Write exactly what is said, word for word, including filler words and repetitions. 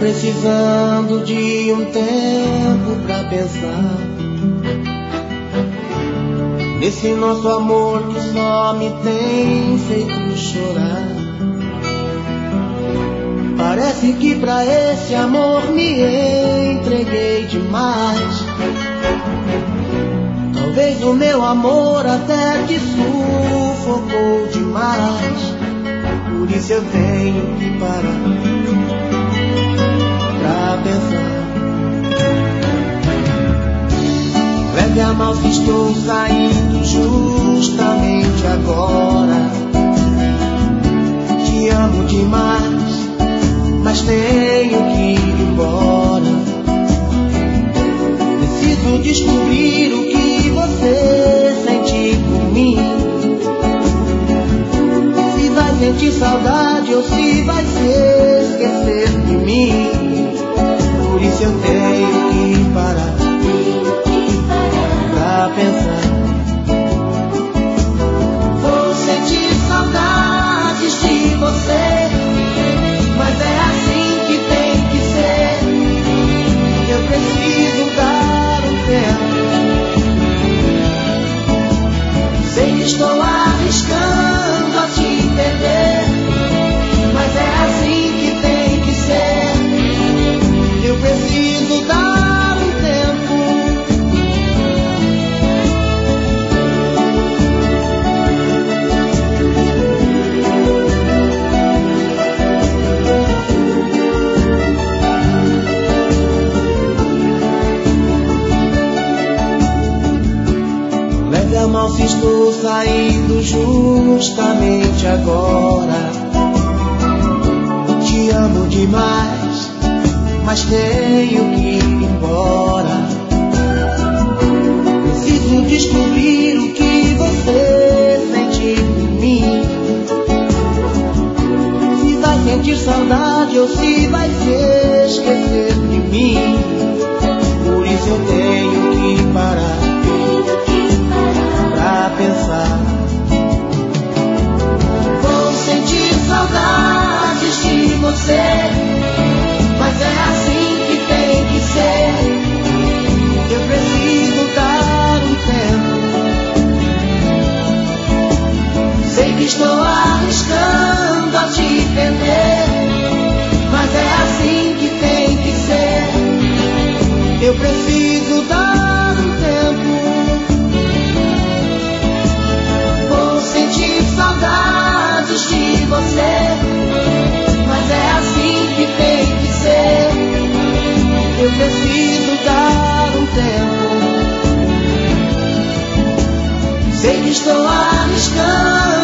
precisando de um tempo pra pensar nesse nosso amor que só me tem feito chorar. Parece que pra esse amor me entreguei demais. Talvez o meu amor até te sufocou demais. Por isso eu tenho que parar pra pensar. Leve a mal se estou saindo justamente agora. Te amo demais, mas tenho que ir embora. Preciso descobrir o que você sente por mim. Se vai sentir saudade ou se vai se esquecer de mim. Por isso eu tenho que parar pra pensar. Vou sentir saudades de você, mas é assim que tem que ser. Eu preciso dar um tempo. Sei que estou arriscando a te perder, mas é assim que tem que ser. Eu preciso dar um tempo. Leve a mal se estou saindo justamente agora. Te amo demais, mas tenho que ir embora. Preciso descobrir o que você sente por mim. Se vai sentir saudade ou se vai se esquecer de mim. Por isso eu tenho que parar pra pensar. Vou sentir saudades de você, mas é assim que tem que ser. Eu preciso dar um tempo. Sei que estou arriscando a te perder, mas é assim que tem que ser. Eu preciso dar um tempo. Vou sentir saudades de você, mas é assim que tem que ser. Eu preciso dar um tempo. Sei que estou arriscando